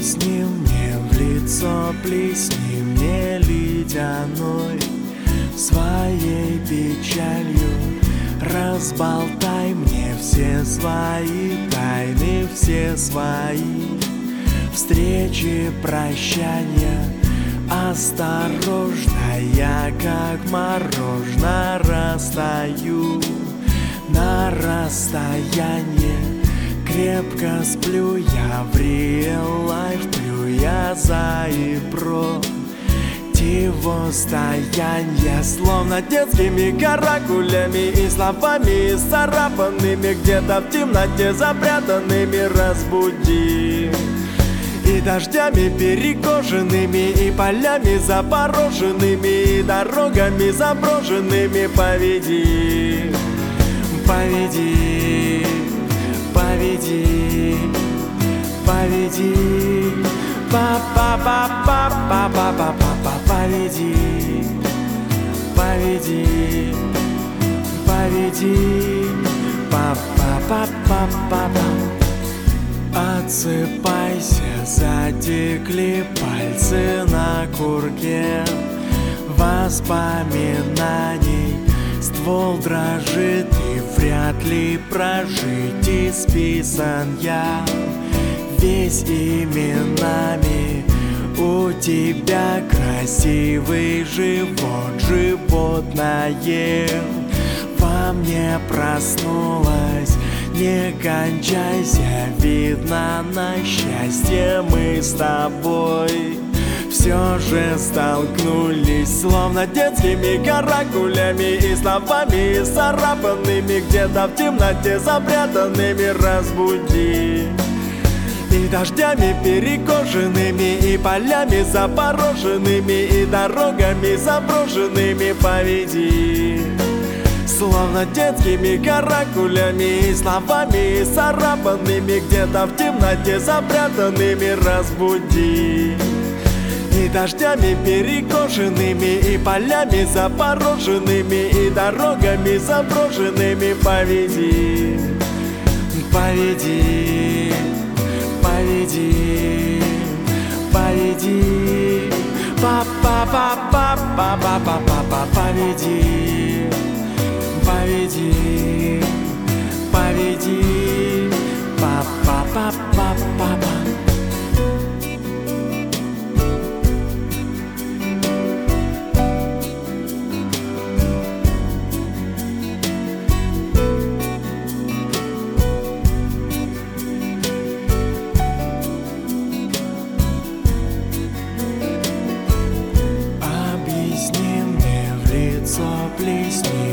Объясни мне в лицо, плесни мне ледяной своей печалью. Разболтай мне все свои тайны, все свои встречи, прощания. Осторожно, я как мороженое растаю на расстояние. Крепко сплю я в real life, плю я за и противостояние. Словно детскими каракулями и словами исцарапанными, где-то в темноте запрятанными разбуди. И дождями перекошенными, и полями запороженными, и дорогами заброшенными поведи, поведи, поведи, поведи, па-па-па-па-па-па-па-па, поведи, поведи, поведи, па-па-па-па-па-па. Отсыпайся, затекли пальцы на курке воспоминаний. Ствол дрожит, и вряд ли прожить исписан я весь именами. У тебя красивый живот, животное во мне проснулось. Не кончайся, видно, на счастье мы с тобой все же столкнулись. Словно детскими каракулями и словами исцарапанными, где-то в темноте запрятанными разбуди. И дождями перекошенными, и полями запороженными, и дорогами заброшенными поведи. Словно детскими каракулями и словами исцарапанными, где-то в темноте запрятанными разбуди. И дождями перекошенными, и полями запороженными, и дорогами заброшенными поведи, поведи, поведи, поведи, па-па-па-па-па-па-па-па, поведи, поведи, поведи, па-па-па-па-па-па. Объясни мне в лицо, плесни